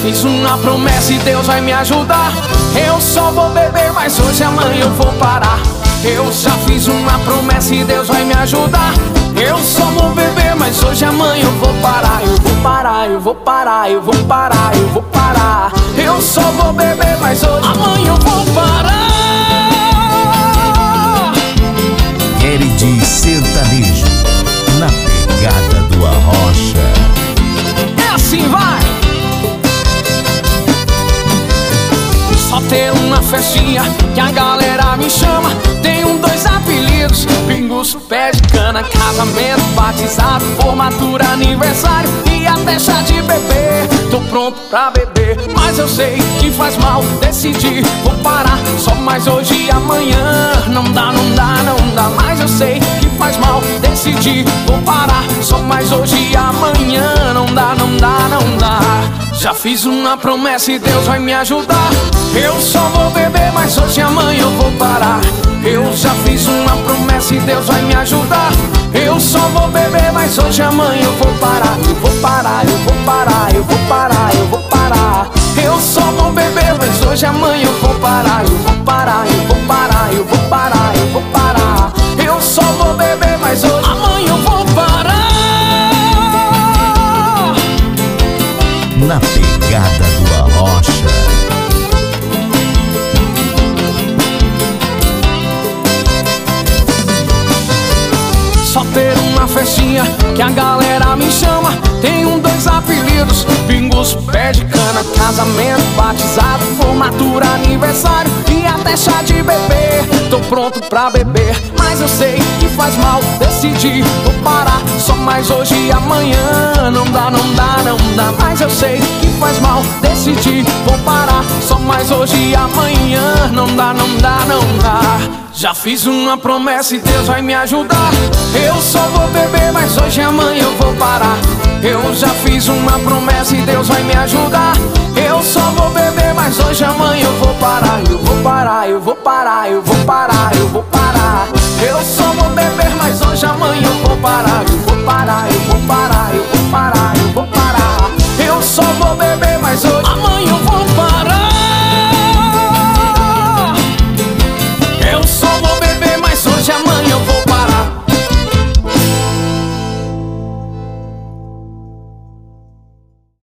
fiz uma promessa e Deus vai me ajudar. Eu só vou beber, mas hoje e amanhã eu vou parar. Eu já fiz uma promessa e Deus vai me ajudar. Eu só vou beber, mas hoje e amanhã eu vou parar. Eu vou parar, eu vou parar, eu vou parar, eu vou parar. Eu só vou beber, mas hoje e amanhã eu vou parar. Queridinho sertanejo, na pegada do Arrocha. É assim, vai! Só ter uma festinha que a galera me chama. Tenho 2 apelidos: pinguço, pé de cana, casamento, batizado, formatura, aniversário e até chá de bebê. Tô pronto pra beber, mas eu sei que faz mal. Decidi, vou parar, só mais hoje e amanhã. Não dá, não dá, não dá, mas eu sei que faz mal. Decidi, vou parar, só mais hoje e amanhã. Não dá, não dá, não dá. Já fiz uma promessa e Deus vai me ajudar. Eu só vou beber, mas hoje e amanhã eu vou parar. Eu já fiz uma promessa e Deus vai me ajudar. Eu só vou beber, mas hoje e amanhã eu vou parar. Eu vou parar, eu vou parar, eu vou parar, eu vou parar. Eu só vou beber, mas hoje e amanhã eu vou parar. Eu vou parar, eu vou parar, eu vou parar, eu vou parar. Eu só vou beber, mas hoje e amanhã eu vou parar. Na pegada do Arrocha. Só ter uma festinha que a galera me chama. Tenho 2 apelidos: pinguço, pé de cana, casamento, batizado, formatura, aniversário e até chá de bebê. Tô pronto pra beber, mas eu sei que faz mal. Decidi, vou parar, só mais hoje e amanhã. Não dá, não dá, não dá, mas eu sei que faz mal. Decidi, vou parar, só mais hoje e amanhã. Não dá, não dá, não dá. Já fiz uma promessa e Deus vai me ajudar. Eu só vou beber, mas hoje e amanhã eu vou parar. Eu já fiz uma promessa e Deus vai me ajudar. Eu só vou beber, mas hoje e amanhã eu vou parar. Eu vou parar, eu vou parar, eu vou parar, eu vou parar. Eu só vou beber, mas hoje e amanhã eu vou parar. Eu vou parar, eu vou parar, eu vou parar, eu vou parar. Eu só vou beber, mas hoje e amanhã eu vou parar.